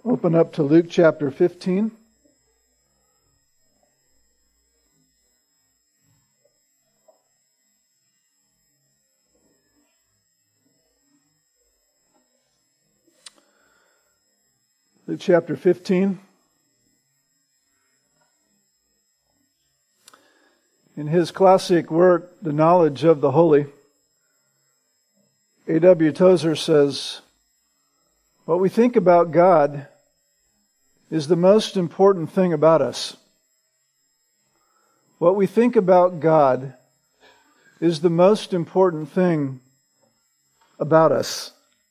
Open up to Luke chapter 15. Luke chapter 15. In his classic work, The Knowledge of the Holy, A.W. Tozer says, "What we think about God is the most important thing about us. What we think about God is the most important thing about us."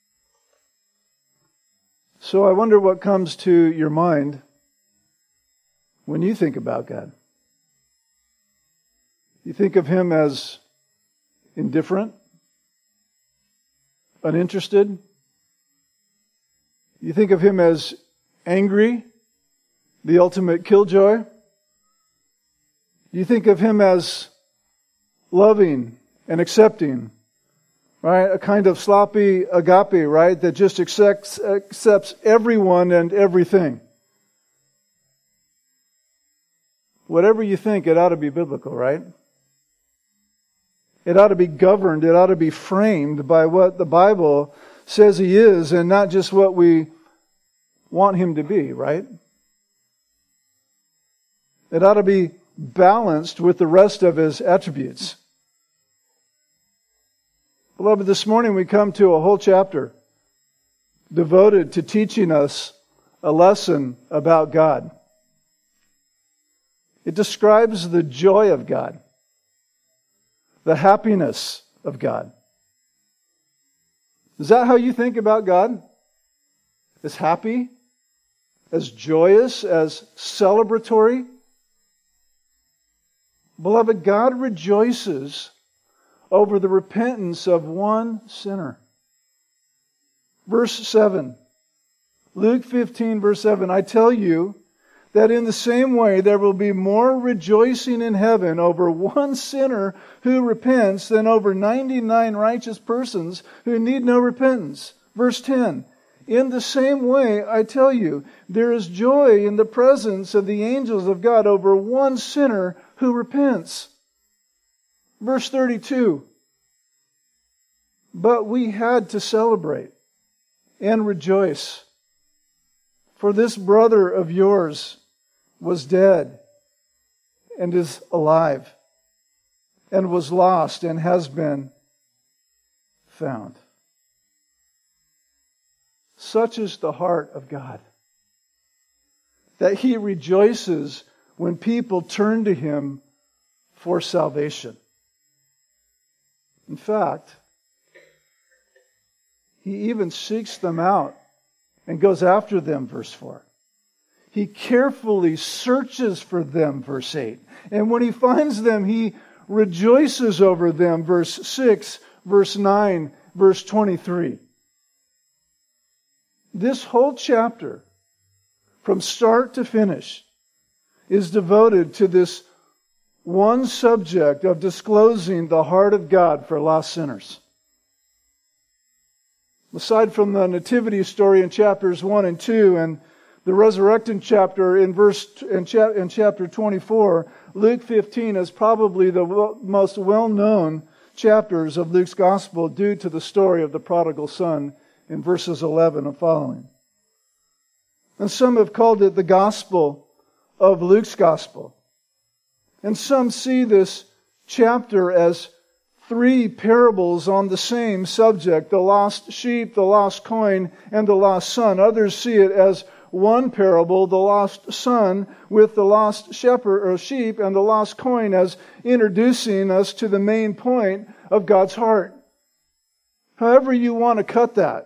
So I wonder what comes to your mind when you think about God. You think of Him as indifferent, uninterested. You think of Him as angry, the ultimate killjoy. You think of Him as loving and accepting, right? A kind of sloppy agape, right? That just accepts everyone and everything. Whatever you think, it ought to be biblical, right? It ought to be governed, it ought to be framed by what the Bible says He is and not just what we want Him to be, right? It ought to be balanced with the rest of His attributes. Beloved, this morning we come to a whole chapter devoted to teaching us a lesson about God. It describes the joy of God, the happiness of God. Is that how you think about God? As happy, as joyous, as celebratory? Beloved, God rejoices over the repentance of one sinner. Verse 7. Luke 15, verse 7. "I tell you that in the same way there will be more rejoicing in heaven over one sinner who repents than over 99 righteous persons who need no repentance." Verse 10. "In the same way, I tell you, there is joy in the presence of the angels of God over one sinner who repents." Verse 32. "But we had to celebrate and rejoice, for this brother of yours was dead and is alive, and was lost and has been found." Such is the heart of God, that He rejoices when people turn to Him for salvation. In fact, He even seeks them out and goes after them, verse 4. He carefully searches for them, verse 8. And when He finds them, He rejoices over them, verse 6, verse 9, verse 23. This whole chapter, from start to finish, is devoted to this one subject of disclosing the heart of God for lost sinners. Aside from the nativity story in chapters 1 and 2 and the resurrection chapter in chapter 24, Luke 15 is probably the most well-known chapters of Luke's gospel due to the story of the prodigal son in verses 11 and following. And some have called it the gospel of Luke's gospel. And some see this chapter as three parables on the same subject: the lost sheep, the lost coin, and the lost son. Others see it as one parable, the lost son, with the lost shepherd or sheep and the lost coin, as introducing us to the main point of God's heart. However you want to cut that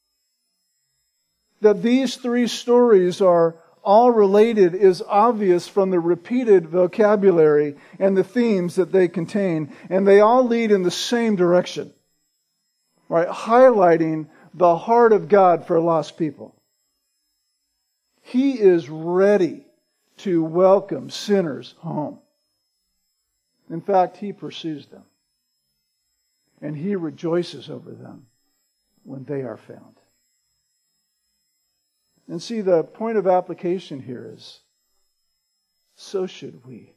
these three stories are all related is obvious from the repeated vocabulary and the themes that they contain. And they all lead in the same direction, right? Highlighting the heart of God for lost people. He is ready to welcome sinners home. In fact, He pursues them. And He rejoices over them when they are found. And see, the point of application here is, so should we.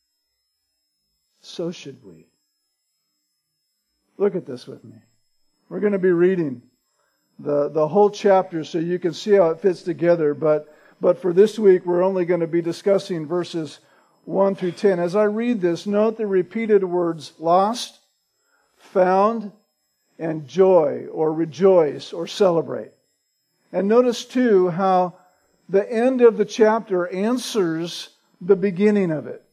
So should we. Look at this with me. We're going to be reading the whole chapter so you can see how it fits together. But for this week, we're only going to be discussing verses 1 through 10. As I read this, note the repeated words lost, found, and joy, or rejoice, or celebrate. And notice too how the end of the chapter answers the beginning of it.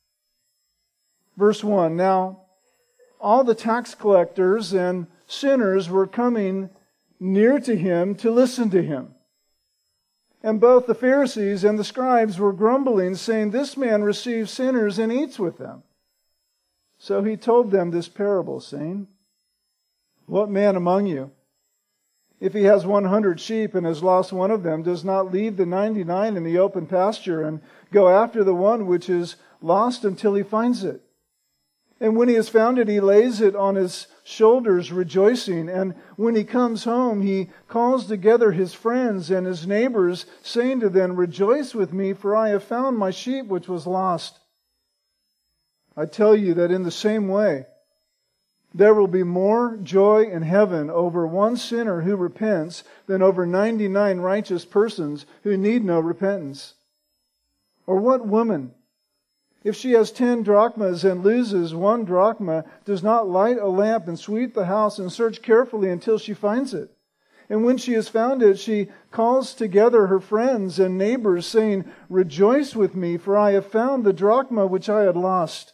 Verse 1, now all the tax collectors and sinners were coming near to him to listen to him. And both the Pharisees and the scribes were grumbling, saying, this man receives sinners and eats with them. So he told them this parable, saying, what man among you, if he has 100 sheep and has lost one of them, does not leave the 99 in the open pasture and go after the one which is lost until he finds it? And when he has found it, he lays it on his shoulders, rejoicing. And when he comes home, he calls together his friends and his neighbors, saying to them, rejoice with me, for I have found my sheep which was lost. I tell you that in the same way, there will be more joy in heaven over one sinner who repents than over 99 righteous persons who need no repentance. Or what woman, if she has 10 drachmas and loses 1 drachma, does not light a lamp and sweep the house and search carefully until she finds it? And when she has found it, she calls together her friends and neighbors, saying, rejoice with me, for I have found the drachma which I had lost.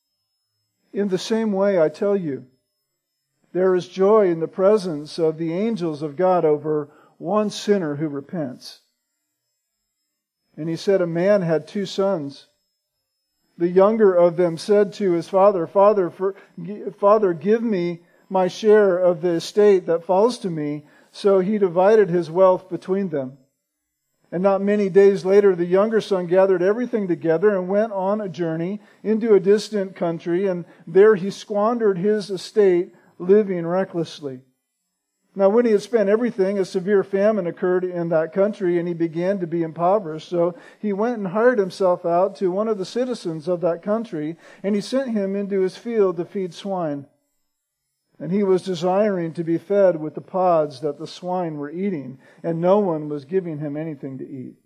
In the same way, I tell you, there is joy in the presence of the angels of God over one sinner who repents. And he said, a man had 2 sons. The younger of them said to his father, Father, give me my share of the estate that falls to me. So he divided his wealth between them. And not many days later, the younger son gathered everything together and went on a journey into a distant country, and there he squandered his estate, living recklessly. Now when he had spent everything, a severe famine occurred in that country, and he began to be impoverished. So he went and hired himself out to one of the citizens of that country, and he sent him into his field to feed swine. And he was desiring to be fed with the pods that the swine were eating, and no one was giving him anything to eat.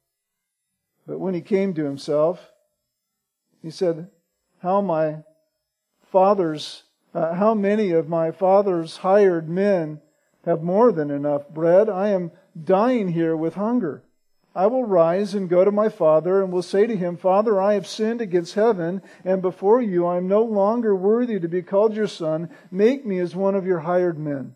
But when he came to himself, he said, how many of my father's hired men have more than enough bread? I am dying here with hunger. I will rise and go to my father and will say to him, Father, I have sinned against heaven and before you. I am no longer worthy to be called your son. Make me as one of your hired men.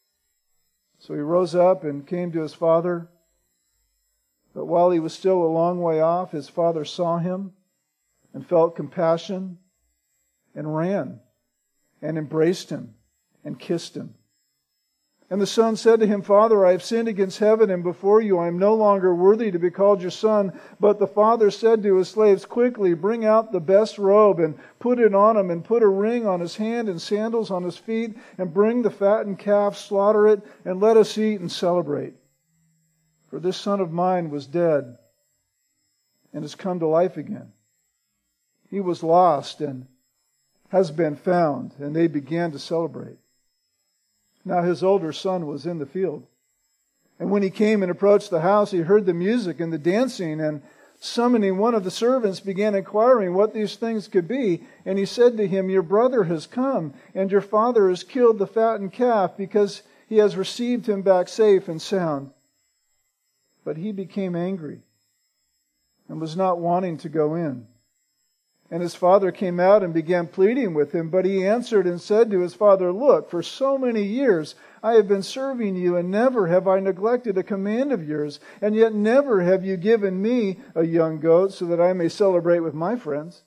So he rose up and came to his father. But while he was still a long way off, his father saw him and felt compassion and ran and embraced him and kissed him. And the son said to him, Father, I have sinned against heaven and before you. I am no longer worthy to be called your son. But the father said to his slaves, quickly bring out the best robe and put it on him, and put a ring on his hand and sandals on his feet, and bring the fattened calf, slaughter it, and let us eat and celebrate. For this son of mine was dead and has come to life again. He was lost and has been found. And they began to celebrate. Now his older son was in the field. And when he came and approached the house, he heard the music and the dancing, and summoning one of the servants, began inquiring what these things could be. And he said to him, your brother has come, and your father has killed the fattened calf, because he has received him back safe and sound. But he became angry and was not wanting to go in. And his father came out and began pleading with him. But he answered and said to his father, look, for so many years I have been serving you, and never have I neglected a command of yours. And yet never have you given me a young goat so that I may celebrate with my friends.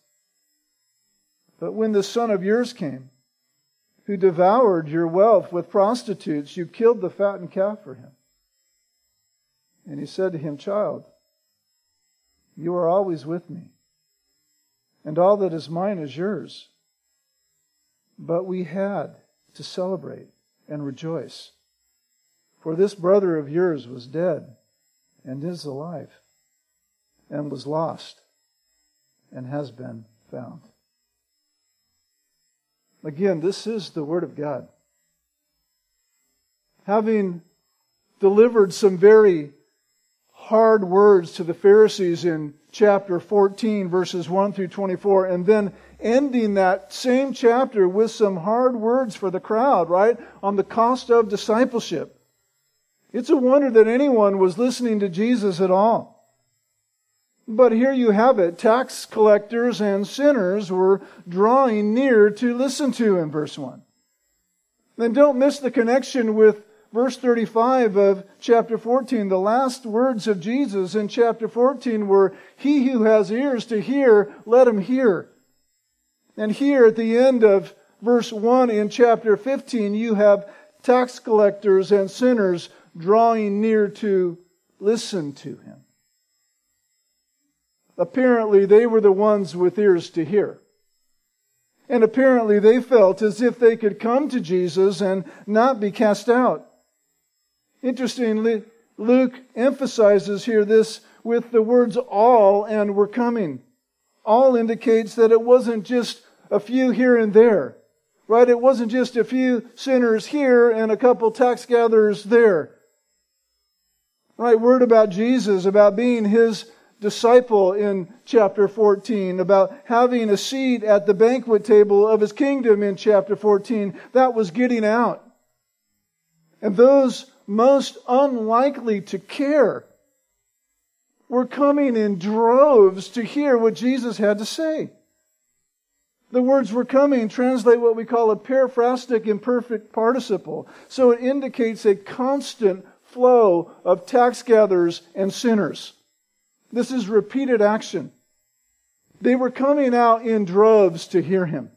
But when the son of yours came, who devoured your wealth with prostitutes, you killed the fattened calf for him. And he said to him, child, you are always with me, and all that is mine is yours. But we had to celebrate and rejoice. For this brother of yours was dead and is alive and was lost and has been found. Again, this is the Word of God. Having delivered some very hard words to the Pharisees in chapter 14, verses 1 through 24, and then ending that same chapter with some hard words for the crowd, right? On the cost of discipleship. It's a wonder that anyone was listening to Jesus at all. But here you have it. Tax collectors and sinners were drawing near to listen to in verse 1. Then don't miss the connection with verse 35 of chapter 14. The last words of Jesus in chapter 14 were, "He who has ears to hear, let him hear." And here at the end of verse 1 in chapter 15, you have tax collectors and sinners drawing near to listen to Him. Apparently, they were the ones with ears to hear. And apparently, they felt as if they could come to Jesus and not be cast out. Interestingly, Luke emphasizes here this with the words all and were coming. All indicates that it wasn't just a few here and there. Right? It wasn't just a few sinners here and a couple tax gatherers there. Right? Word about Jesus, about being His disciple in chapter 14, about having a seat at the banquet table of His kingdom in chapter 14, that was getting out. And those most unlikely to care were coming in droves to hear what Jesus had to say. The words "were coming" translate what we call a periphrastic imperfect participle. So it indicates a constant flow of tax gatherers and sinners. This is repeated action. They were coming out in droves to hear Him.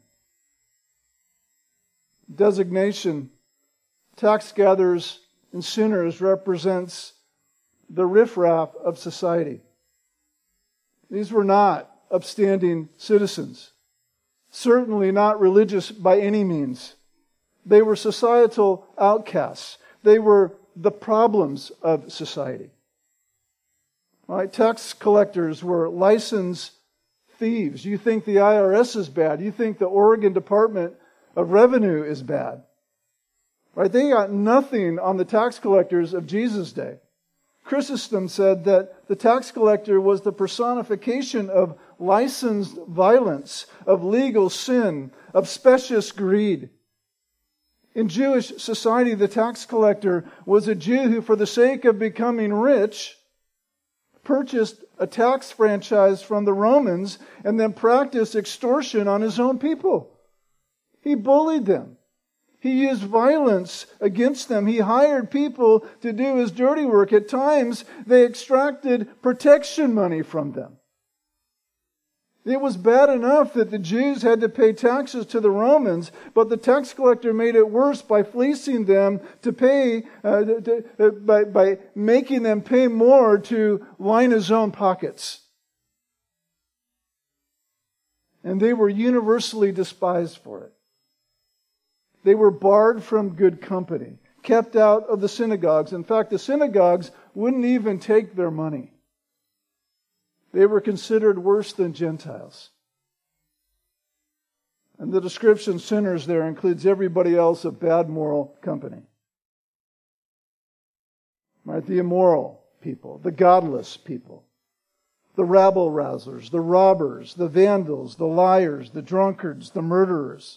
Designation, tax gatherers and sinners, represents the riffraff of society. These were not upstanding citizens. Certainly not religious by any means. They were societal outcasts. They were the problems of society. Right? Tax collectors were licensed thieves. You think the IRS is bad. You think the Oregon Department of Revenue is bad. Right? They got nothing on the tax collectors of Jesus' day. Chrysostom said that the tax collector was the personification of licensed violence, of legal sin, of specious greed. In Jewish society, the tax collector was a Jew who, for the sake of becoming rich, purchased a tax franchise from the Romans and then practiced extortion on his own people. He bullied them. He used violence against them. He hired people to do his dirty work. At times, they extracted protection money from them. It was bad enough that the Jews had to pay taxes to the Romans, but the tax collector made it worse by fleecing them to pay, by making them pay more to line his own pockets. And they were universally despised for it. They were barred from good company, kept out of the synagogues. In fact, the synagogues wouldn't even take their money. They were considered worse than Gentiles. And the description sinners there includes everybody else of bad moral company. Right? The immoral people, the godless people, the rabble-rousers, the robbers, the vandals, the liars, the drunkards, the murderers.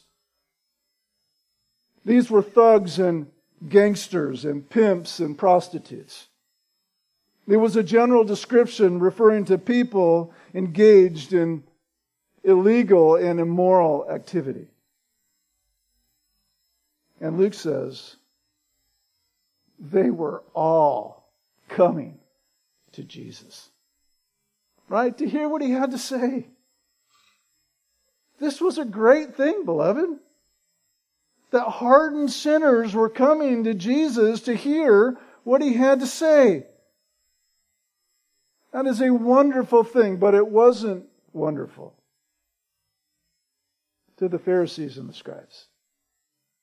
These were thugs and gangsters and pimps and prostitutes. It was a general description referring to people engaged in illegal and immoral activity. And Luke says, they were all coming to Jesus. Right? To hear what He had to say. This was a great thing, beloved. That hardened sinners were coming to Jesus to hear what He had to say. That is a wonderful thing, but it wasn't wonderful to the Pharisees and the scribes.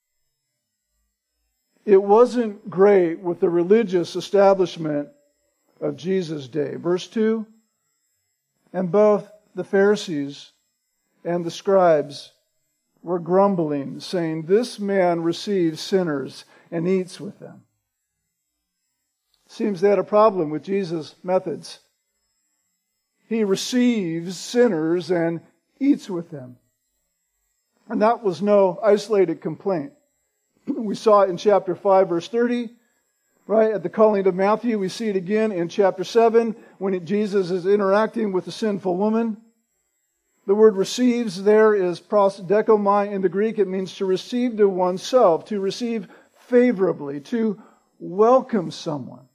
It wasn't great with the religious establishment of Jesus' day. Verse 2, and both the Pharisees and the scribes were grumbling, saying, this man receives sinners and eats with them. Seems they had a problem with Jesus' methods. He receives sinners and eats with them. And that was no isolated complaint. We saw it in chapter 5, verse 30, right? At the calling of Matthew, we see it again in chapter 7 when Jesus is interacting with the sinful woman. The word receives there is prosdekomai in the Greek. It means to receive to oneself, to receive favorably, to welcome someone.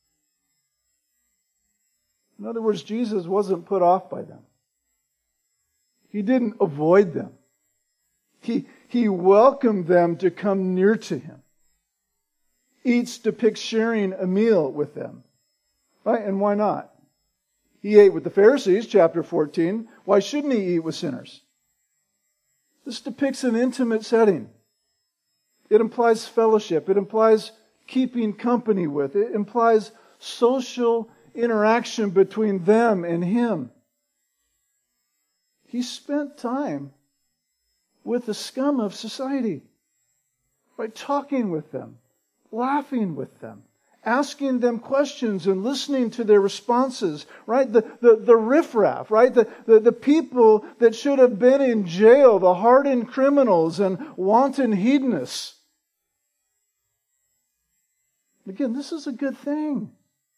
In other words, Jesus wasn't put off by them. He didn't avoid them. He welcomed them to come near to Him. Eats depicts sharing a meal with them. Right? And why not? He ate with the Pharisees, chapter 14. Why shouldn't He eat with sinners? This depicts an intimate setting. It implies fellowship. It implies keeping company with. It implies social interaction between them and Him. He spent time with the scum of society, by talking with them, laughing with them, asking them questions and listening to their responses, right? The riffraff, right? The people that should have been in jail, the hardened criminals and wanton hedonists. Again, this is a good thing.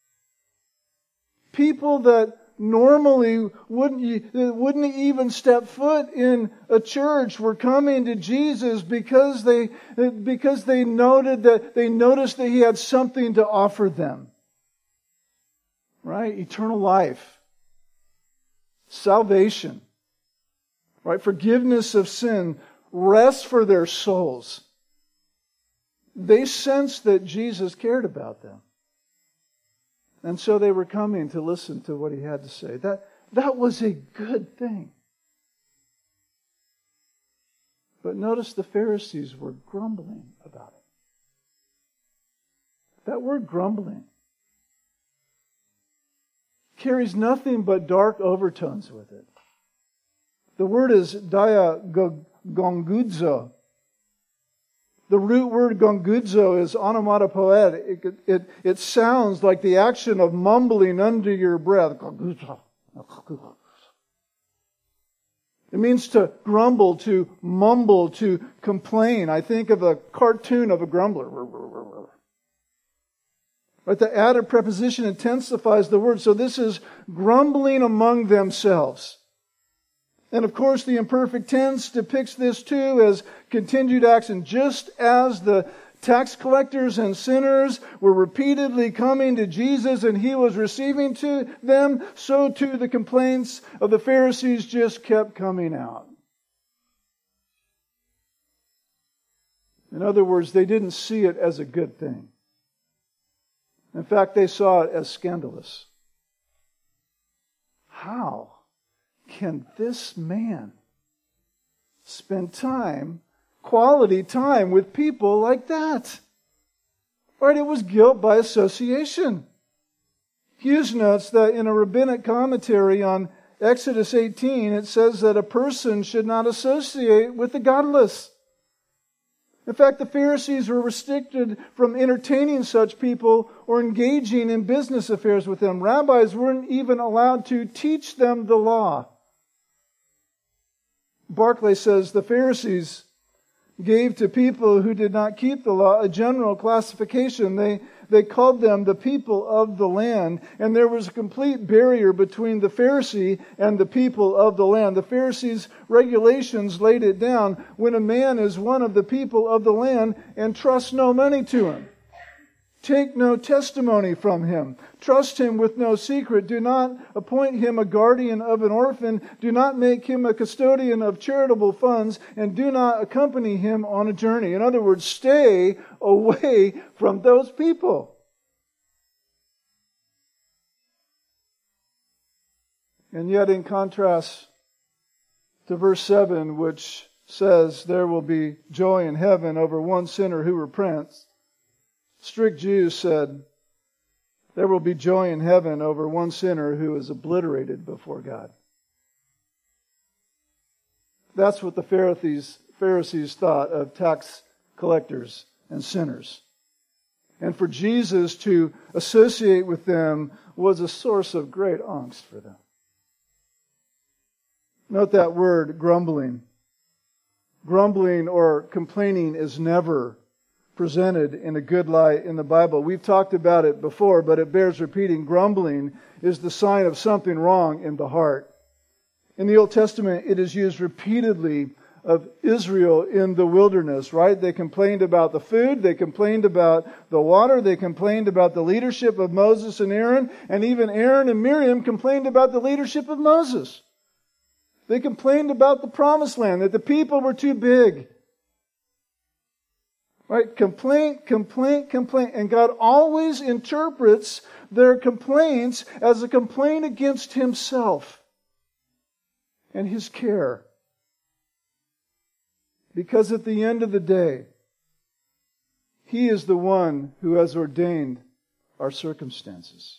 People that normally wouldn't even step foot in a church were coming to Jesus because they noticed that He had something to offer them. Right? Eternal life. Salvation. Right? Forgiveness of sin. Rest for their souls. They sensed that Jesus cared about them. And so they were coming to listen to what He had to say. That was a good thing. But notice the Pharisees were grumbling about it. That word grumbling carries nothing but dark overtones with it. The word is diagongudzo. The root word gongudzo is onomatopoetic. It sounds like the action of mumbling under your breath. It means to grumble, to mumble, to complain. I think of a cartoon of a grumbler. But the added preposition intensifies the word. So this is grumbling among themselves. And of course, the imperfect tense depicts this too as continued action. Just as the tax collectors and sinners were repeatedly coming to Jesus and He was receiving to them, so too the complaints of the Pharisees just kept coming out. In other words, they didn't see it as a good thing. In fact, they saw it as scandalous. How can this man spend quality time with people like that? Right? It was guilt by association. Hughes notes that in a rabbinic commentary on Exodus 18, it says that a person should not associate with the godless. In fact, the Pharisees were restricted from entertaining such people or engaging in business affairs with them. Rabbis weren't even allowed to teach them the law. Barclay says the Pharisees gave to people who did not keep the law a general classification. They called them the people of the land, and there was a complete barrier between the Pharisee and the people of the land. The Pharisees' regulations laid it down. When a man is one of the people of the land, entrust no money to him. Take no testimony from him. Trust him with no secret. Do not appoint him a guardian of an orphan. Do not make him a custodian of charitable funds. And do not accompany him on a journey. In other words, stay away from those people. And yet, in contrast to verse 7, which says there will be joy in heaven over one sinner who repents, strict Jews said, There will be joy in heaven over one sinner who is obliterated before God. That's what the Pharisees thought of tax collectors and sinners. And for Jesus to associate with them was a source of great angst for them. Note that word, grumbling. Grumbling or complaining is never presented in a good light in the Bible. We've talked about it before, but it bears repeating. Grumbling is the sign of something wrong in the heart. In the Old Testament, it is used repeatedly of Israel in the wilderness, right? They complained about the food, they complained about the water, they complained about the leadership of Moses and Aaron, and even Aaron and Miriam complained about the leadership of Moses. They complained about the promised land, that the people were too big. Right? Complaint, complaint, complaint. And God always interprets their complaints as a complaint against Himself and His care. Because at the end of the day, He is the one who has ordained our circumstances.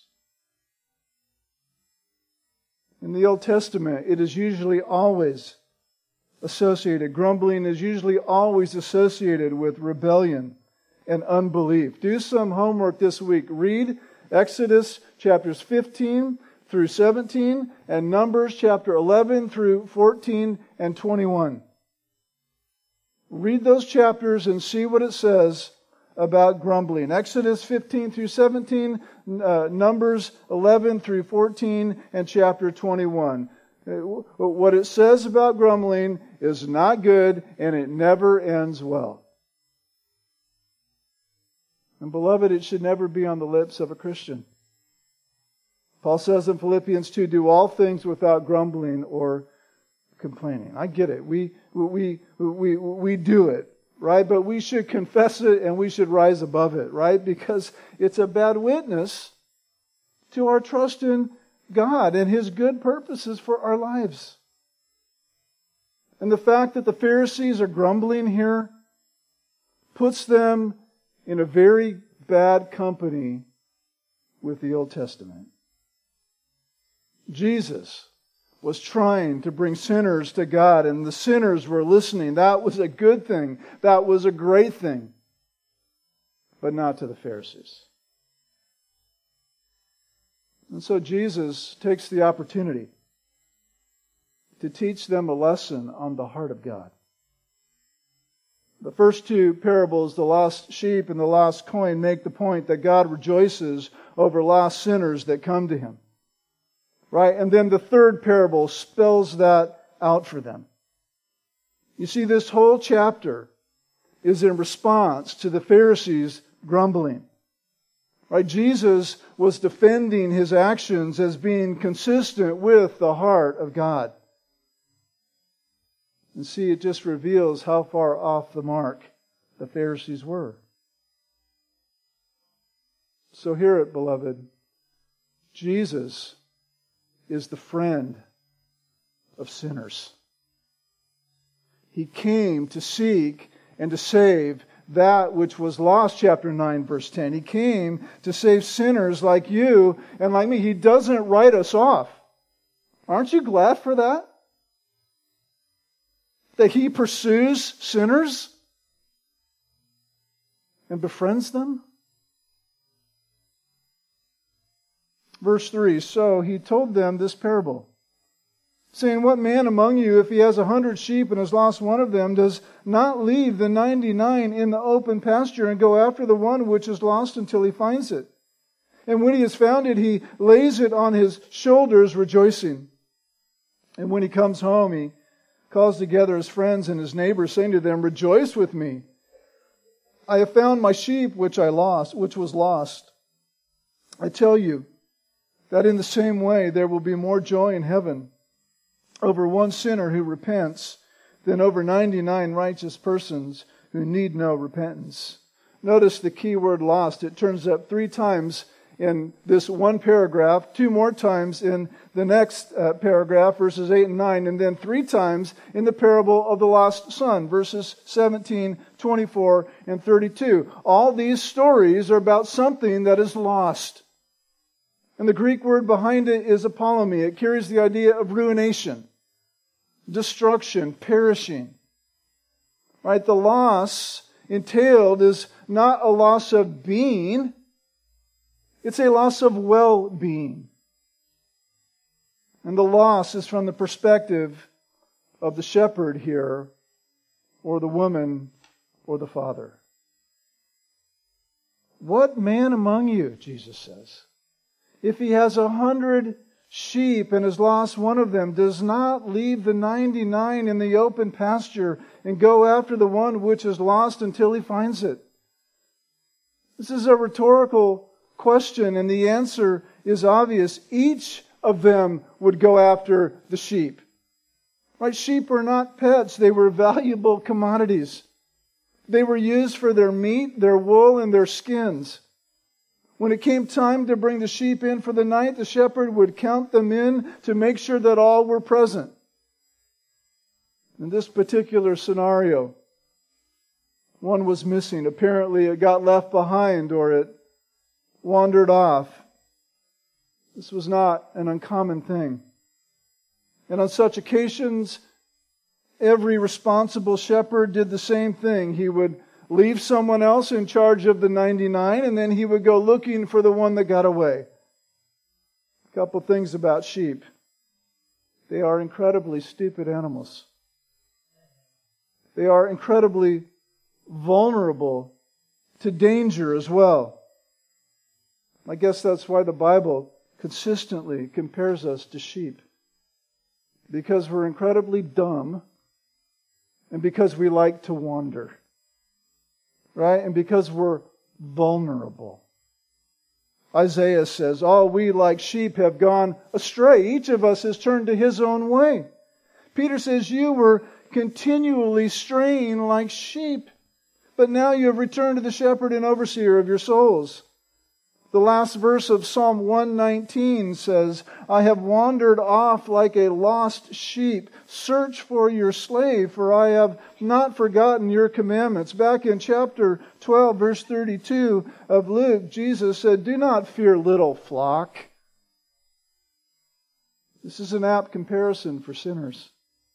In the Old Testament, it is usually always associated. Grumbling is usually always associated with rebellion and unbelief. Do some homework this week. Read Exodus chapters 15 through 17 and Numbers chapter 11 through 14 and 21. Read those chapters and see what it says about grumbling. Exodus 15 through 17, Numbers 11 through 14, and chapter 21. What it says about grumbling is not good, and it never ends well. And beloved, it should never be on the lips of a Christian. Paul says in Philippians 2, do all things without grumbling or complaining. I get it. We do it, right? But we should confess it and we should rise above it, right? Because it's a bad witness to our trust in God and His good purposes for our lives. And the fact that the Pharisees are grumbling here puts them in a very bad company with the Old Testament. Jesus was trying to bring sinners to God, and the sinners were listening. That was a good thing. That was a great thing. But not to the Pharisees. And so Jesus takes the opportunity to teach them a lesson on the heart of God. The first two parables, the lost sheep and the lost coin, make the point that God rejoices over lost sinners that come to Him. Right? And then the third parable spells that out for them. You see, this whole chapter is in response to the Pharisees' grumbling. Right? Jesus was defending His actions as being consistent with the heart of God. And see, it just reveals how far off the mark the Pharisees were. So hear it, beloved. Jesus is the friend of sinners. He came to seek and to save that which was lost, chapter 9, verse 10. He came to save sinners like you and like me. He doesn't write us off. Aren't you glad for that? That He pursues sinners and befriends them? Verse 3, so He told them this parable, saying, what man among you, if he has 100 sheep and has lost one of them, does not leave the 99 in the open pasture and go after the one which is lost until he finds it? And when he has found it, he lays it on his shoulders, rejoicing. And when he comes home, he calls together his friends and his neighbors, saying to them, rejoice with me. I have found my sheep which was lost. I tell you that in the same way there will be more joy in heaven over one sinner who repents than over 99 righteous persons who need no repentance. Notice the key word lost. It turns up 3 times in this one paragraph, 2 more times in the next paragraph, verses 8 and 9, and then 3 times in the parable of the lost son, verses 17, 24, and 32. All these stories are about something that is lost. And the Greek word behind it is apollumi. It carries the idea of ruination, destruction, perishing. Right? The loss entailed is not a loss of being, it's a loss of well-being. And the loss is from the perspective of the shepherd here, or the woman, or the father. What man among you, Jesus says, if he has 100 sheep and has lost one of them, does not leave the 99 in the open pasture and go after the one which is lost until he finds it? This is a rhetorical question, and the answer is obvious. Each of them would go after the sheep. Right? Sheep were not pets. They were valuable commodities. They were used for their meat, their wool, and their skins. When it came time to bring the sheep in for the night, the shepherd would count them in to make sure that all were present. In this particular scenario, one was missing. Apparently it got left behind or it wandered off. This was not an uncommon thing. And on such occasions, every responsible shepherd did the same thing. He would leave someone else in charge of the 99, and then he would go looking for the one that got away. A couple things about sheep. They are incredibly stupid animals. They are incredibly vulnerable to danger as well. I guess that's why the Bible consistently compares us to sheep. Because we're incredibly dumb, and because we like to wander. Right? And because we're vulnerable. Isaiah says, all we like sheep have gone astray. Each of us has turned to his own way. Peter says, you were continually straying like sheep, but now you have returned to the shepherd and overseer of your souls. The last verse of Psalm 119 says, I have wandered off like a lost sheep. Search for your slave, for I have not forgotten your commandments. Back in chapter 12, verse 32 of Luke, Jesus said, do not fear, little flock. This is an apt comparison for sinners.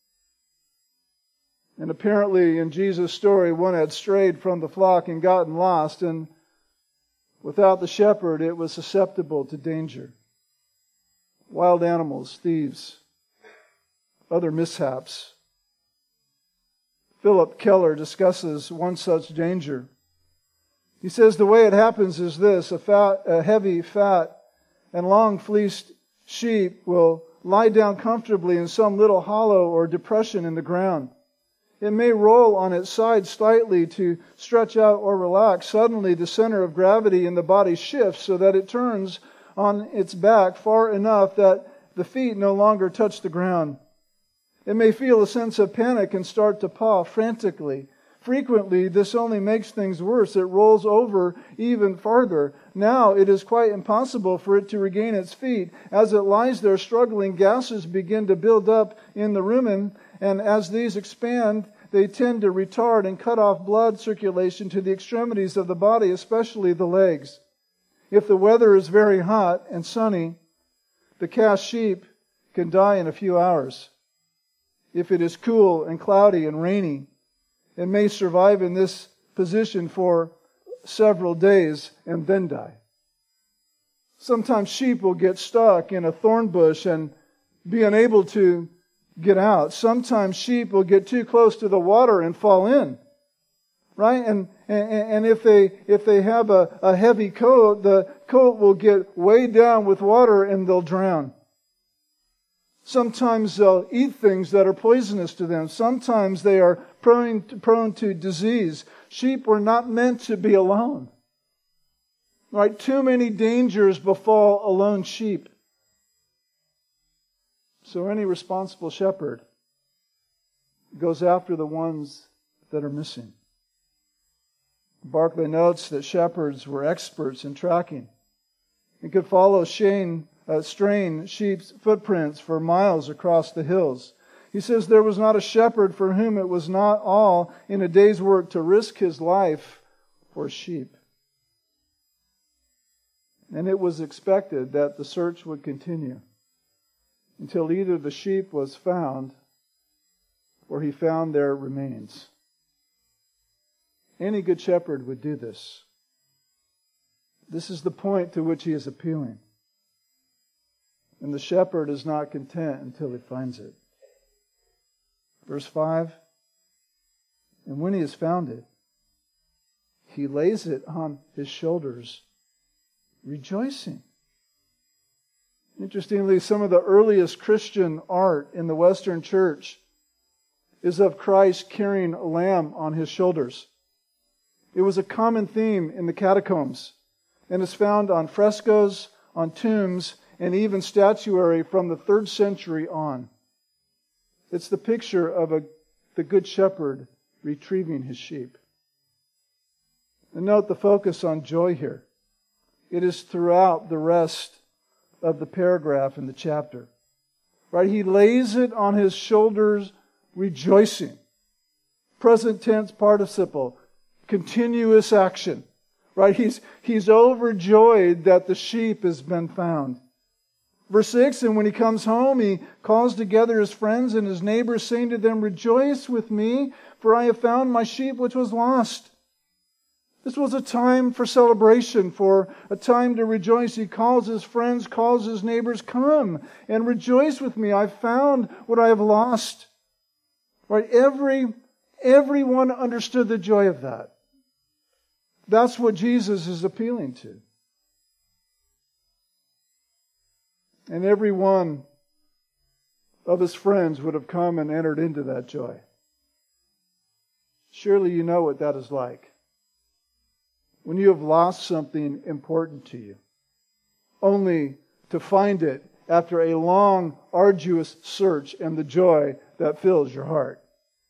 And apparently in Jesus' story, one had strayed from the flock and gotten lost, and without the shepherd, it was susceptible to danger. Wild animals, thieves, other mishaps. Philip Keller discusses one such danger. He says the way it happens is this: a heavy, fat, and long-fleeced sheep will lie down comfortably in some little hollow or depression in the ground. It may roll on its side slightly to stretch out or relax. Suddenly, the center of gravity in the body shifts so that it turns on its back far enough that the feet no longer touch the ground. It may feel a sense of panic and start to paw frantically. Frequently, this only makes things worse. It rolls over even farther. Now, it is quite impossible for it to regain its feet. As it lies there struggling, gases begin to build up in the rumen, and as these expand, they tend to retard and cut off blood circulation to the extremities of the body, especially the legs. If the weather is very hot and sunny, the cast sheep can die in a few hours. If it is cool and cloudy and rainy, it may survive in this position for several days and then die. Sometimes sheep will get stuck in a thorn bush and be unable to get out. Sometimes sheep will get too close to the water and fall in. Right? And if they have a heavy coat, the coat will get weighed down with water and they'll drown. Sometimes they'll eat things that are poisonous to them. Sometimes they are prone to disease. Sheep were not meant to be alone. Right? Too many dangers befall a lone sheep. So any responsible shepherd goes after the ones that are missing. Barclay notes that shepherds were experts in tracking and could follow straying sheep's footprints for miles across the hills. He says there was not a shepherd for whom it was not all in a day's work to risk his life for sheep. And it was expected that the search would continue until either the sheep was found or he found their remains. Any good shepherd would do this. This is the point to which he is appealing. And the shepherd is not content until he finds it. Verse 5, and when he has found it, he lays it on his shoulders, rejoicing. Interestingly, some of the earliest Christian art in the Western church is of Christ carrying a lamb on his shoulders. It was a common theme in the catacombs and is found on frescoes, on tombs, and even statuary from the 3rd century on. It's the picture of the good shepherd retrieving his sheep. And note the focus on joy here. It is throughout the rest of the paragraph in the chapter. Right? He lays it on his shoulders, rejoicing. Present tense participle. Continuous action. Right? He's overjoyed that the sheep has been found. Verse 6, and when he comes home, he calls together his friends and his neighbors, saying to them, rejoice with me, for I have found my sheep which was lost. This was a time for celebration, for a time to rejoice. He calls his friends, calls his neighbors, come and rejoice with me. I found what I have lost. Right? Everyone understood the joy of that. That's what Jesus is appealing to. And every one of his friends would have come and entered into that joy. Surely you know what that is like. When you have lost something important to you, only to find it after a long, arduous search and the joy that fills your heart.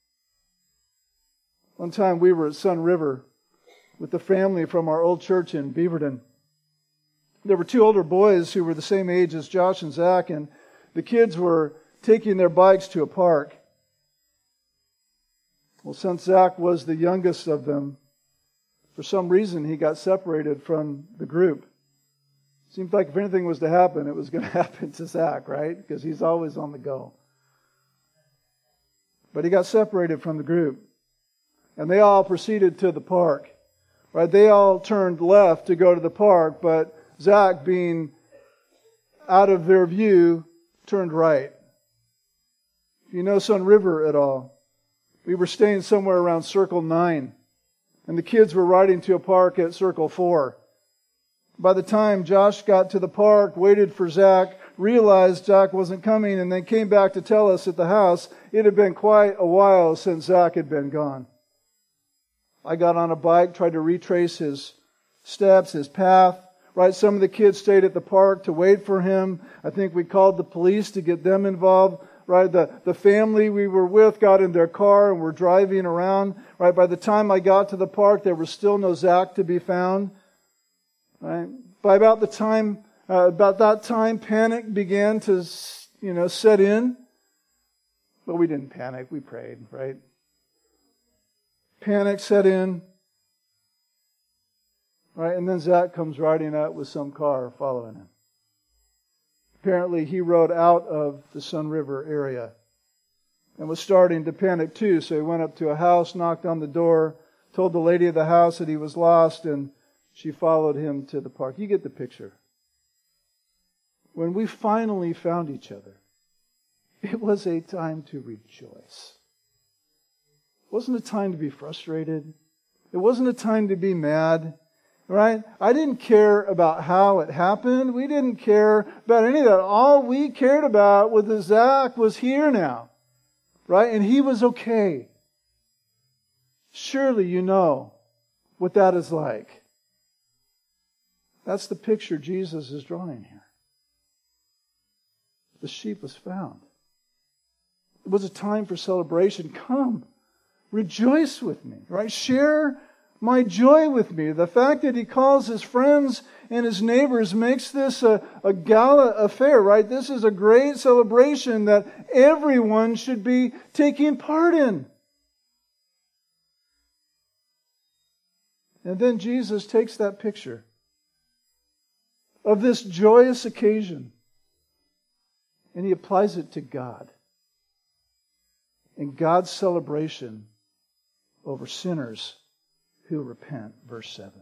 One time we were at Sun River with the family from our old church in Beaverton. There were 2 older boys who were the same age as Josh and Zach, and the kids were taking their bikes to a park. Well, since Zach was the youngest of them, for some reason he got separated from the group. Seemed like if anything was to happen, it was going to happen to Zach, right? Because he's always on the go. But he got separated from the group. And they all proceeded to the park. Right? They all turned left to go to the park, but Zach, being out of their view, turned right. If you know Sun River at all, we were staying somewhere around Circle 9. And the kids were riding to a park at Circle 4. By the time Josh got to the park, waited for Zach, realized Zach wasn't coming, and then came back to tell us at the house it had been quite a while since Zach had been gone. I got on a bike, tried to retrace his steps, his path. Right, some of the kids stayed at the park to wait for him. I think we called the police to get them involved. Right, the family we were with got in their car and were driving around. Right, by the time I got to the park, there was still no Zach to be found. Right, by about that time, panic began to, set in. But we didn't panic; we prayed. Right, panic set in. Right, and then Zach comes riding out with some car following him. Apparently he rode out of the Sun River area and was starting to panic too, so he went up to a house, knocked on the door, told the lady of the house that he was lost, and she followed him to the park. You get the picture. When we finally found each other, it was a time to rejoice. It wasn't a time to be frustrated. It wasn't a time to be mad. Right? I didn't care about how it happened. We didn't care about any of that. All we cared about was that Zach was here now. Right? And he was okay. Surely you know what that is like. That's the picture Jesus is drawing here. The sheep was found. It was a time for celebration. Come, rejoice with me. Right? Share my joy with me. The fact that he calls his friends and his neighbors makes this a gala affair, right? This is a great celebration that everyone should be taking part in. And then Jesus takes that picture of this joyous occasion. And he applies it to God. And God's celebration over sinners who repent. Verse 7.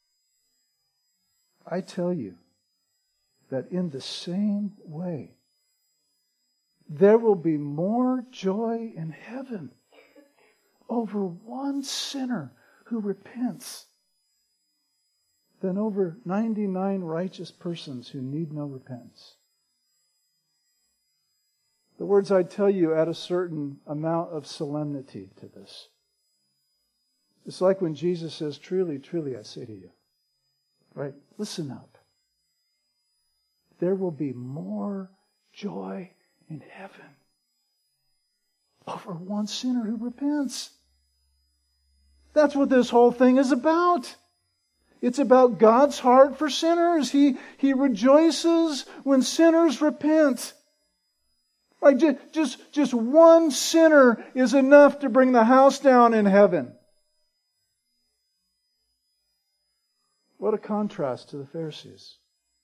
I tell you that in the same way, there will be more joy in heaven over one sinner who repents than over 99 righteous persons who need no repentance. The words I tell you add a certain amount of solemnity to this. It's like when Jesus says, truly, truly, I say to you. Right? Listen up. There will be more joy in heaven over one sinner who repents. That's what this whole thing is about. It's about God's heart for sinners. He rejoices when sinners repent. Like just one sinner is enough to bring the house down in heaven. What a contrast to the Pharisees,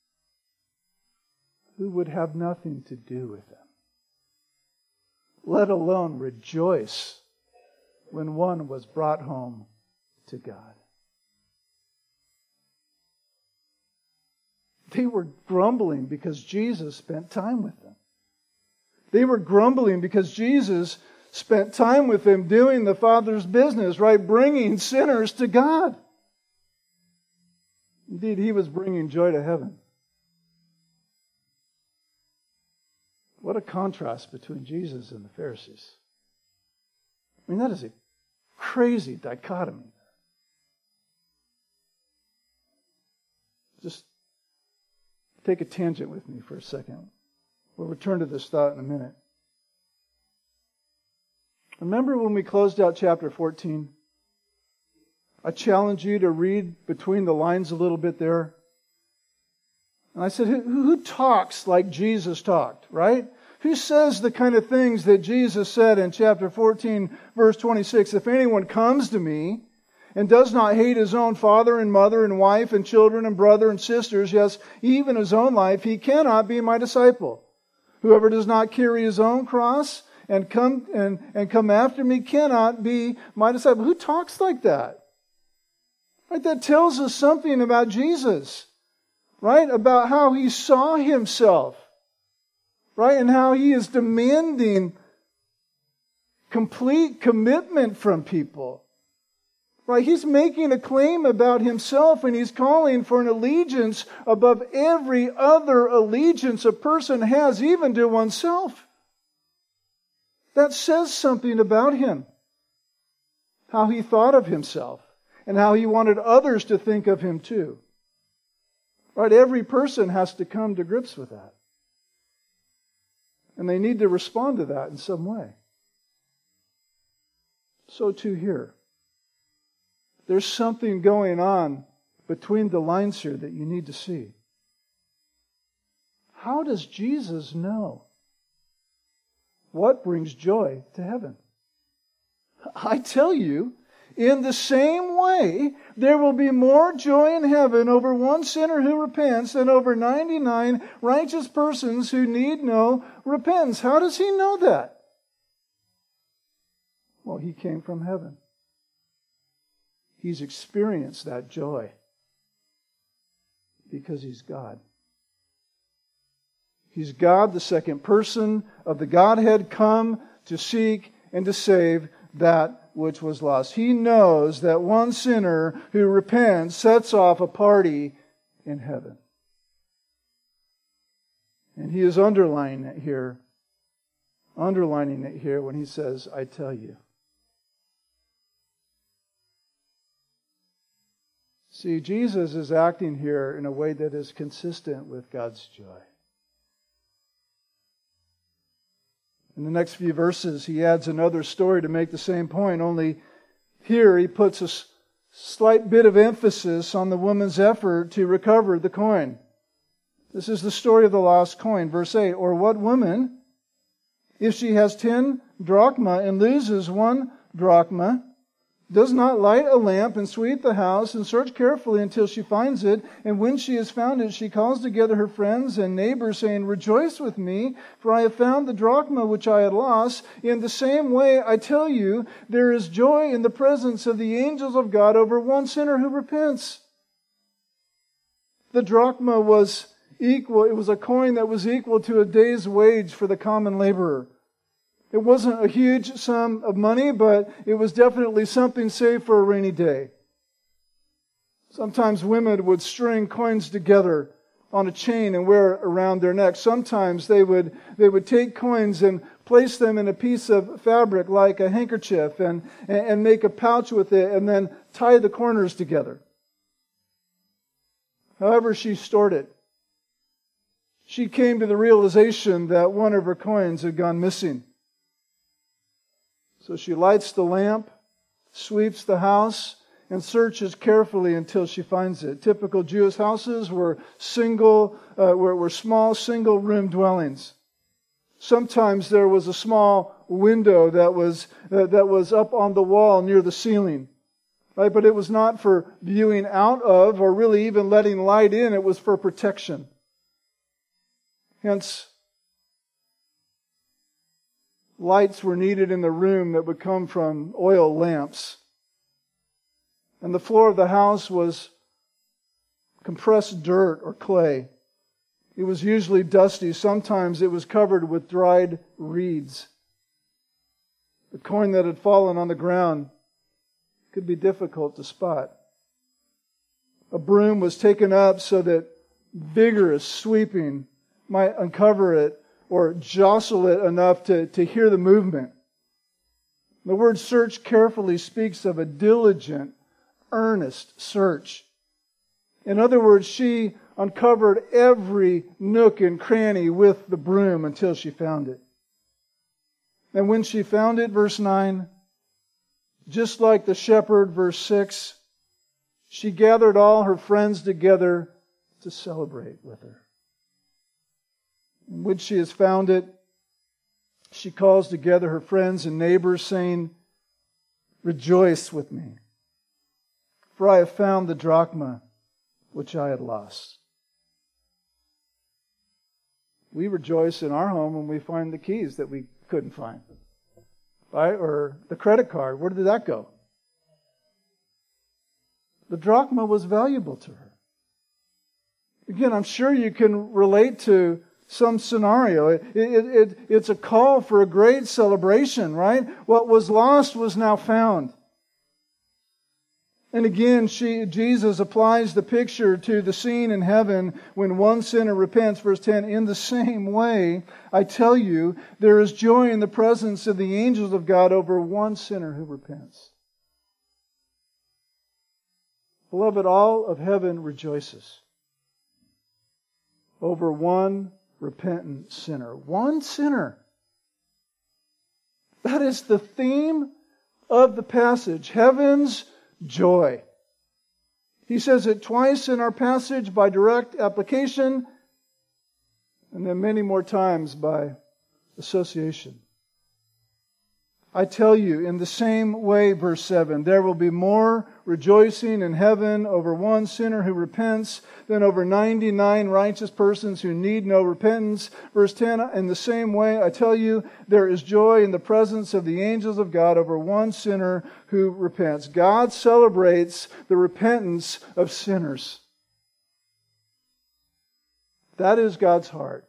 who would have nothing to do with them, let alone rejoice when one was brought home to God. They were grumbling because Jesus spent time with them. They were grumbling because Jesus spent time with them doing the Father's business, right? Bringing sinners to God. Indeed, He was bringing joy to heaven. What a contrast between Jesus and the Pharisees. I mean, that is a crazy dichotomy. Just take a tangent with me for a second. We'll return to this thought in a minute. Remember when we closed out chapter 14? I challenged you to read between the lines a little bit there. And I said, who talks like Jesus talked, right? Who says the kind of things that Jesus said in chapter 14, verse 26? If anyone comes to me and does not hate his own father and mother and wife and children and brother and sisters, yes, even his own life, he cannot be my disciple. Whoever does not carry his own cross and come after me cannot be my disciple. Who talks like that? Right? That tells us something about Jesus. Right? About how He saw Himself. Right? And how He is demanding complete commitment from people. Right? He's making a claim about Himself, and He's calling for an allegiance above every other allegiance a person has, even to oneself. That says something about Him. How He thought of Himself, and how He wanted others to think of Him too. Right? Every person has to come to grips with that. And they need to respond to that in some way. So too here. There's something going on between the lines here that you need to see. How does Jesus know what brings joy to heaven? I tell you, in the same way, there will be more joy in heaven over one sinner who repents than over 99 righteous persons who need no repentance. How does He know that? Well, He came from heaven. He's experienced that joy because He's God. He's God, the second person of the Godhead, come to seek and to save that which was lost. He knows that one sinner who repents sets off a party in heaven. And He is underlining it here when He says, I tell you. See, Jesus is acting here in a way that is consistent with God's joy. In the next few verses, He adds another story to make the same point, only here He puts a slight bit of emphasis on the woman's effort to recover the coin. This is the story of the lost coin. Verse 8, or what woman, if she has 10 drachma and loses 1 drachma, does not light a lamp and sweep the house and search carefully until she finds it. And when she has found it, she calls together her friends and neighbors, saying, Rejoice with me, for I have found the drachma which I had lost. In the same way, I tell you, there is joy in the presence of the angels of God over one sinner who repents. The drachma was equal. It was a coin that was equal to a day's wage for the common laborer. It wasn't a huge sum of money, but it was definitely something saved for a rainy day. Sometimes women would string coins together on a chain and wear it around their neck. Sometimes they would take coins and place them in a piece of fabric like a handkerchief and make a pouch with it and then tie the corners together. However she stored it, she came to the realization that one of her coins had gone missing. So she lights the lamp, sweeps the house, and searches carefully until she finds it. Typical Jewish houses were small single-room dwellings. Sometimes there was a small window that was up on the wall near the ceiling, right? But it was not for viewing out of or really even letting light in. It was for protection. Hence, lights were needed in the room that would come from oil lamps. And the floor of the house was compressed dirt or clay. It was usually dusty. Sometimes it was covered with dried reeds. The coin that had fallen on the ground could be difficult to spot. A broom was taken up so that vigorous sweeping might uncover it or jostle it enough to hear the movement. The word search carefully speaks of a diligent, earnest search. In other words, she uncovered every nook and cranny with the broom until she found it. And when she found it, verse 9, just like the shepherd, verse 6, she gathered all her friends together to celebrate with her. When she has found it, she calls together her friends and neighbors, saying, Rejoice with me, for I have found the drachma which I had lost. We rejoice in our home when we find the keys that we couldn't find, right? Or the credit card. Where did that go? The drachma was valuable to her. Again, I'm sure you can relate to some scenario. It's a call for a great celebration, right? What was lost was now found. And again, Jesus applies the picture to the scene in heaven when one sinner repents. Verse 10, in the same way, I tell you, there is joy in the presence of the angels of God over one sinner who repents. Beloved, all of heaven rejoices over one repentant sinner. One sinner. That is the theme of the passage. Heaven's joy. He says it twice in our passage by direct application, and then many more times by association. I tell you, in the same way, verse 7, there will be more rejoicing in heaven over one sinner who repents than over 99 righteous persons who need no repentance. Verse 10, in the same way, I tell you, there is joy in the presence of the angels of God over one sinner who repents. God celebrates the repentance of sinners. That is God's heart.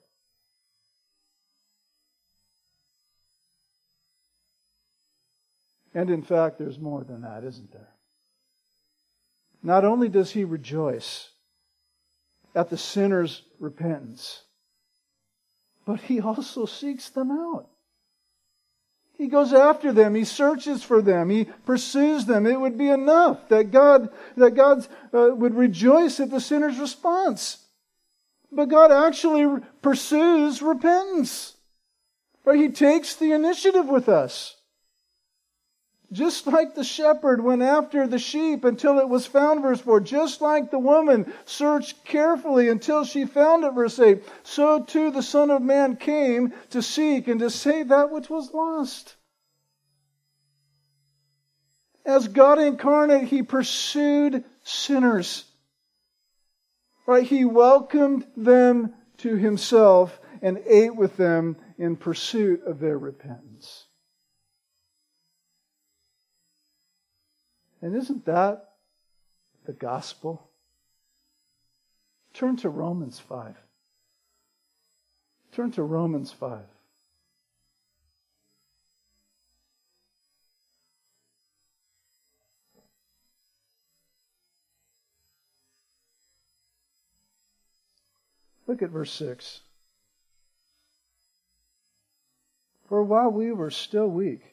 And in fact, there's more than that, isn't there? Not only does He rejoice at the sinner's repentance, but He also seeks them out. He goes after them. He searches for them. He pursues them. It would be enough that God would rejoice at the sinner's response. But God actually pursues repentance. Right? He takes the initiative with us. Just like the shepherd went after the sheep until it was found, verse 4. Just like the woman searched carefully until she found it, verse 8. So too the Son of Man came to seek and to save that which was lost. As God incarnate, He pursued sinners. Right? He welcomed them to Himself and ate with them in pursuit of their repentance. And isn't that the gospel? Turn to Romans 5. Turn to Romans 5. Look at verse 6. For while we were still weak,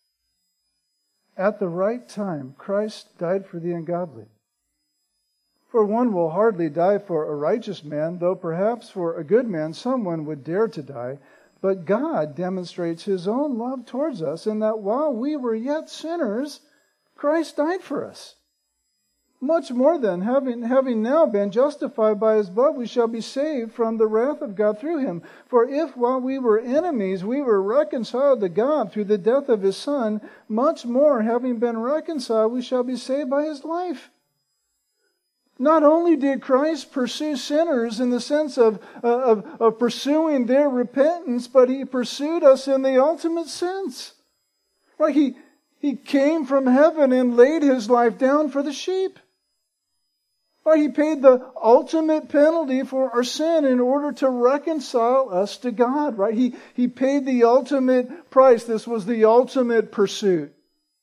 at the right time Christ died for the ungodly. For one will hardly die for a righteous man, though perhaps for a good man someone would dare to die. But God demonstrates His own love towards us in that while we were yet sinners, Christ died for us. Much more then, having now been justified by His blood, we shall be saved from the wrath of God through Him. For if while we were enemies, we were reconciled to God through the death of His Son, much more, having been reconciled, we shall be saved by His life. Not only did Christ pursue sinners in the sense of pursuing their repentance, but He pursued us in the ultimate sense. Right? He came from heaven and laid His life down for the sheep. Right? He paid the ultimate penalty for our sin in order to reconcile us to God. Right? He paid the ultimate price. This was the ultimate pursuit.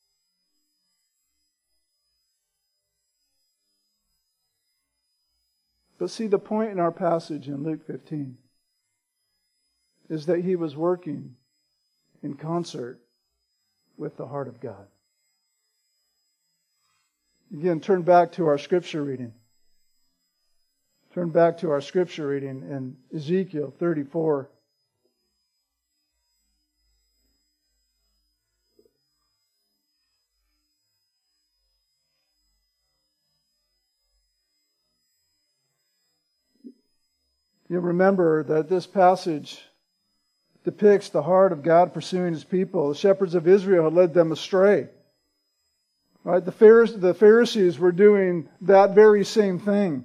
But see, the point in our passage in Luke 15 is that He was working in concert with the heart of God. Again, turn back to our scripture reading. Turn back to our scripture reading in Ezekiel 34. You remember that this passage depicts the heart of God pursuing His people. The shepherds of Israel had led them astray. Right? The Pharisees were doing that very same thing.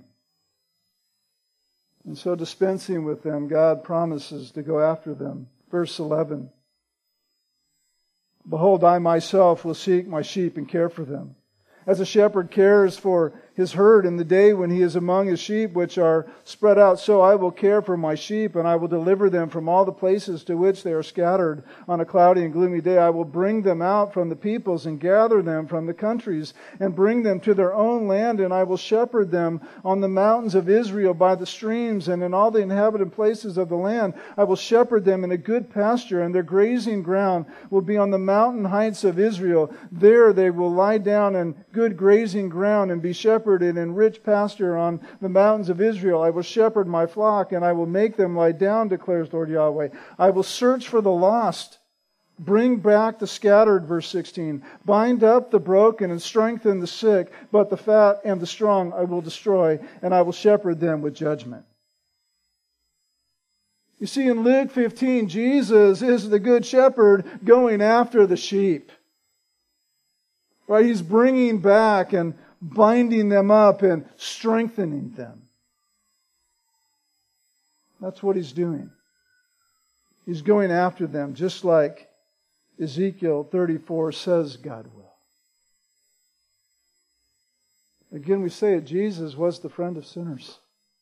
And so dispensing with them, God promises to go after them. Verse 11. Behold, I myself will seek my sheep and care for them. As a shepherd cares for his herd in the day when he is among his sheep which are spread out, so I will care for my sheep, and I will deliver them from all the places to which they are scattered on a cloudy and gloomy day. I will bring them out from the peoples and gather them from the countries and bring them to their own land, and I will shepherd them on the mountains of Israel by the streams and in all the inhabited places of the land. I will shepherd them in a good pasture, and their grazing ground will be on the mountain heights of Israel. There they will lie down in good grazing ground and be shepherded in rich pasture on the mountains of Israel. I will shepherd my flock, and I will make them lie down, declares Lord Yahweh. I will search for the lost, bring back the scattered, verse 16. Bind up the broken and strengthen the sick, but the fat and the strong I will destroy, and I will shepherd them with judgment. You see, in Luke 15, Jesus is the good shepherd going after the sheep. Right? He's bringing back and binding them up and strengthening them. That's what He's doing. He's going after them just like Ezekiel 34 says God will. Again, we say it, Jesus was the friend of sinners.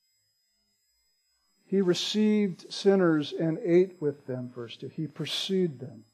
He received sinners and ate with them, verse 2. He pursued them.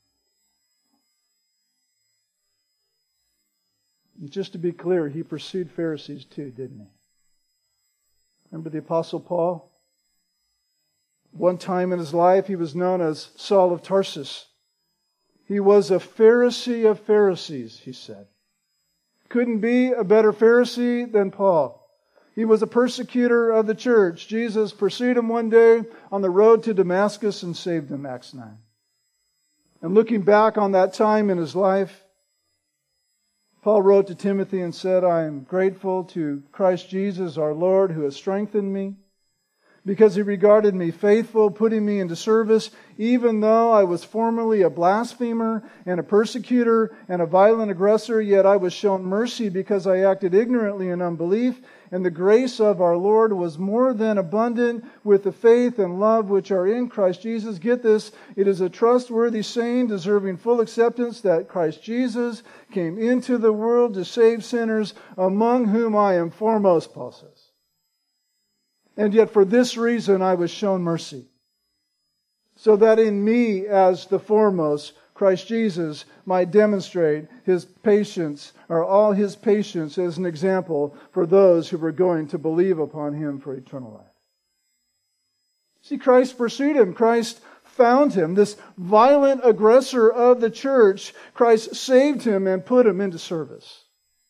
Just to be clear, He pursued Pharisees too, didn't He? Remember the Apostle Paul? One time in his life, he was known as Saul of Tarsus. He was a Pharisee of Pharisees, he said. Couldn't be a better Pharisee than Paul. He was a persecutor of the church. Jesus pursued him one day on the road to Damascus and saved him, Acts 9. And looking back on that time in his life, Paul wrote to Timothy and said, I am grateful to Christ Jesus our Lord who has strengthened me, because He regarded me faithful, putting me into service, even though I was formerly a blasphemer and a persecutor and a violent aggressor, yet I was shown mercy because I acted ignorantly in unbelief, and the grace of our Lord was more than abundant with the faith and love which are in Christ Jesus. Get this, it is a trustworthy saying, deserving full acceptance, that Christ Jesus came into the world to save sinners, among whom I am foremost, Paul says. And yet for this reason I was shown mercy, so that in me as the foremost, Christ Jesus might demonstrate His patience, or all His patience, as an example for those who were going to believe upon Him for eternal life. See, Christ pursued him. Christ found him. This violent aggressor of the church, Christ saved him and put him into service.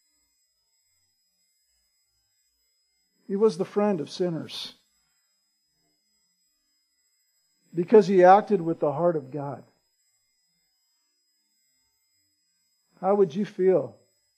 He was the friend of sinners because He acted with the heart of God. How would you feel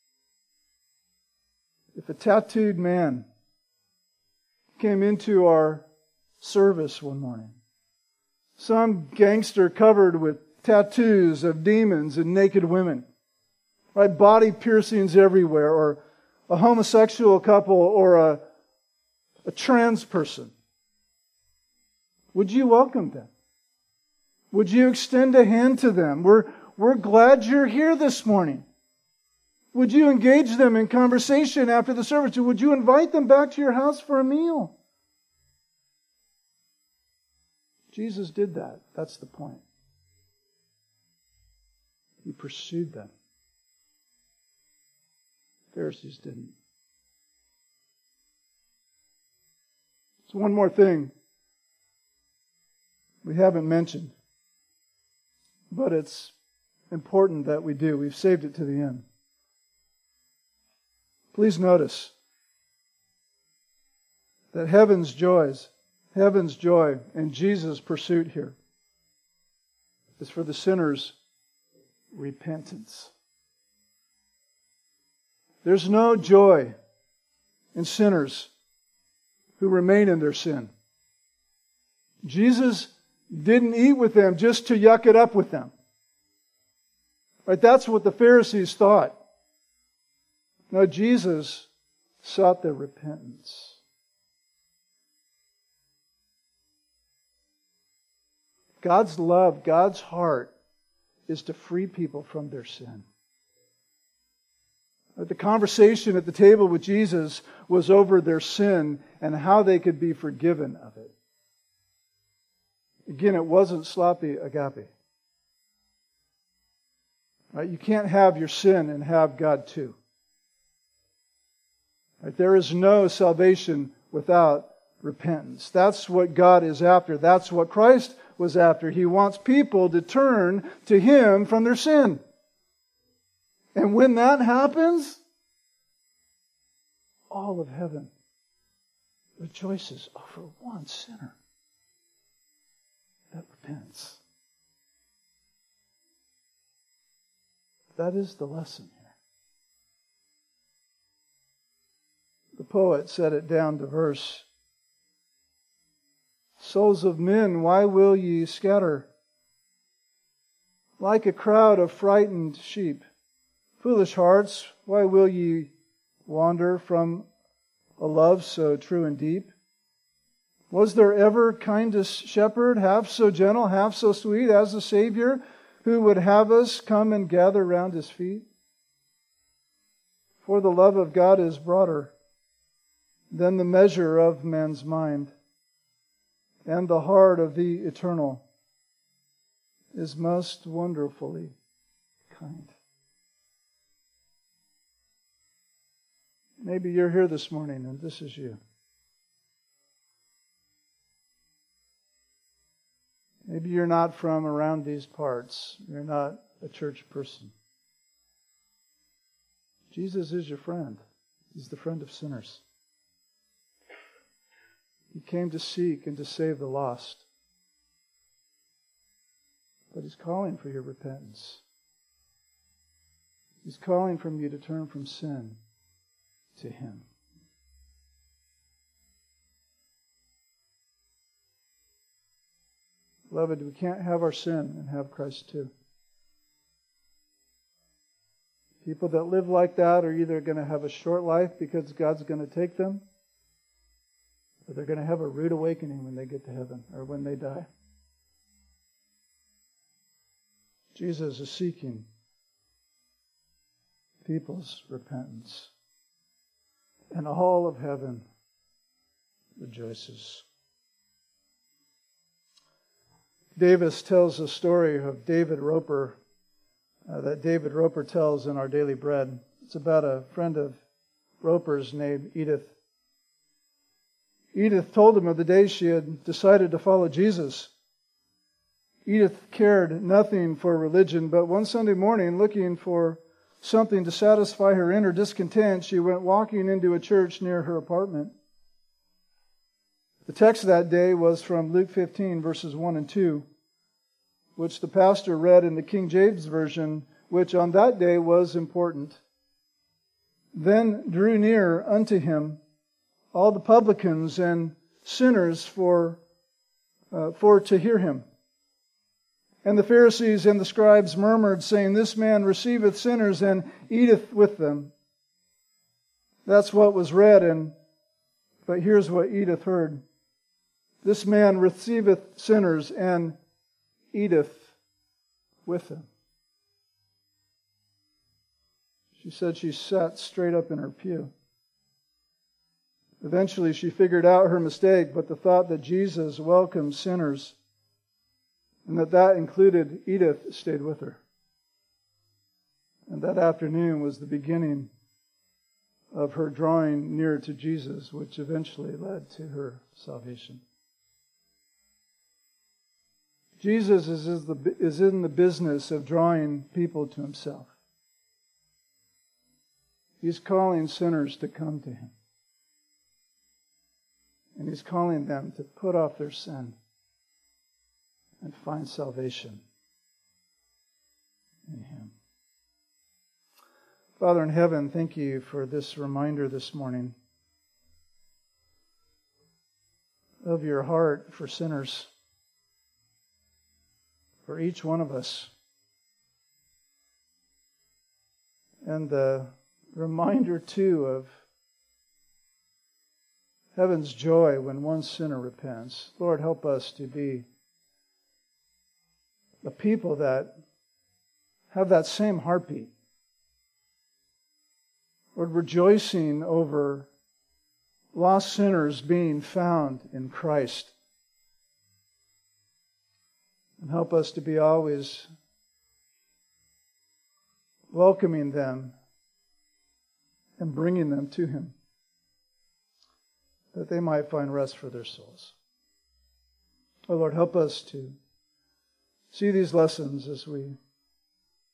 if a tattooed man came into our service one morning? Some gangster covered with tattoos of demons and naked women, right? Body piercings everywhere, or a homosexual couple, or a trans person. Would you welcome them? Would you extend a hand to them? We're glad you're here this morning. Would you engage them in conversation after the service? Would you invite them back to your house for a meal? Jesus did that. That's the point. He pursued them. Pharisees didn't. So one more thing we haven't mentioned, but it's important that we do. We've saved it to the end. Please notice that heaven's joy and Jesus' pursuit here is for the sinner's repentance. There's no joy in sinners who remain in their sin. Jesus didn't eat with them just to yuck it up with them. Right? That's what the Pharisees thought. No, Jesus sought their repentance. God's love, God's heart is to free people from their sin. The conversation at the table with Jesus was over their sin and how they could be forgiven of it. Again, it wasn't sloppy agape. Right? You can't have your sin and have God too. Right? There is no salvation without repentance. That's what God is after. That's what Christ was after. He wants people to turn to Him from their sin. And when that happens, all of heaven rejoices over one sinner that repents. That is the lesson here. The poet set it down to verse: souls of men, why will ye scatter? Like a crowd of frightened sheep. Foolish hearts, why will ye wander from a love so true and deep? Was there ever kindest shepherd, half so gentle, half so sweet as the Savior, who would have us come and gather round His feet? For the love of God is broader than the measure of man's mind, and the heart of the eternal is most wonderfully kind. Maybe you're here this morning and this is you. Maybe you're not from around these parts. You're not a church person. Jesus is your friend. He's the friend of sinners. He came to seek and to save the lost. But He's calling for your repentance. He's calling from you to turn from sin to Him. Beloved, we can't have our sin and have Christ too. People that live like that are either going to have a short life because God's going to take them, or they're going to have a rude awakening when they get to heaven or when they die. Jesus is seeking people's repentance. And all of heaven rejoices. Davis tells a story of David Roper that David Roper tells in Our Daily Bread. It's about a friend of Roper's named Edith. Edith told him of the day she had decided to follow Jesus. Edith cared nothing for religion, but one Sunday morning, looking for something to satisfy her inner discontent, she went walking into a church near her apartment. The text that day was from Luke 15, verses 1 and 2, which the pastor read in the King James Version, which on that day was important. Then drew near unto him all the publicans and sinners for to hear him. And the Pharisees and the scribes murmured, saying, This man receiveth sinners and eateth with them. That's what was read, but here's what Edith heard. This man receiveth sinners and eateth with them. She said she sat straight up in her pew. Eventually she figured out her mistake, but the thought that Jesus welcomed sinners and that included Edith stayed with her. And that afternoon was the beginning of her drawing near to Jesus, which eventually led to her salvation. Jesus is in the business of drawing people to himself. He's calling sinners to come to him. And he's calling them to put off their sin and find salvation in him. Father in heaven, thank you for this reminder this morning of your heart for sinners, for each one of us. And the reminder, too, of heaven's joy when one sinner repents. Lord, help us to be the people that have that same heartbeat. Lord, rejoicing over lost sinners being found in Christ. And help us to be always welcoming them and bringing them to him, that they might find rest for their souls. Oh Lord, help us to see these lessons as we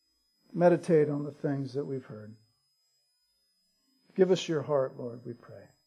meditate on the things that we've heard. Give us your heart, Lord, we pray.